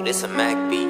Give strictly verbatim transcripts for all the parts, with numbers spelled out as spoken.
This a Mac beat.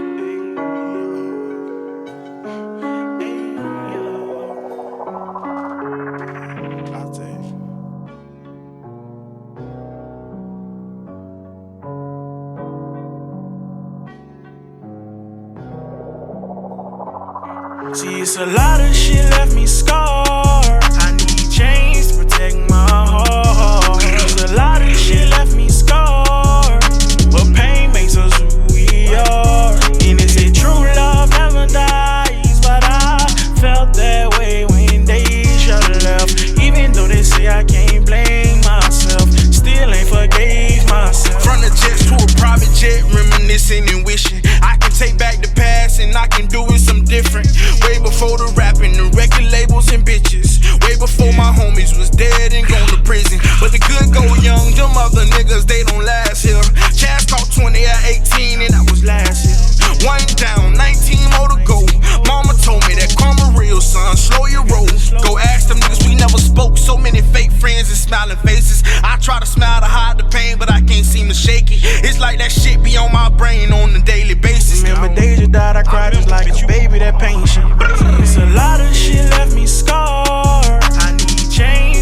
See, it's a lot of shit left me scarred. I need chains to protect my heart. There's a lot of shit left me scarred, but pain makes us who we are. And they say true love never dies, but I felt that way when Deja left. Even though they say I can't blame myself, still ain't forgave myself. From the jets to a private jet, reminiscing and wishing I can take back the past and I can do it some different. Way before the rapping, the record labels and bitches. Way before my homies was dead and gone to prison. But the good go young, them other niggas, they don't last here. Chance caught twenty at eighteen and I was last year. One down, nineteen more to go. Mama told me that karma real, son, slow your roll. Go ask them niggas, we never spoke. So many fake friends and smiling faces. I try to smile to hide the pain, but I can't seem to shake it. It's like that shit be on my brain on a daily basis. Remember Deja died, I cried just like a baby that patient. It's a lot of shit left me scarred. I need change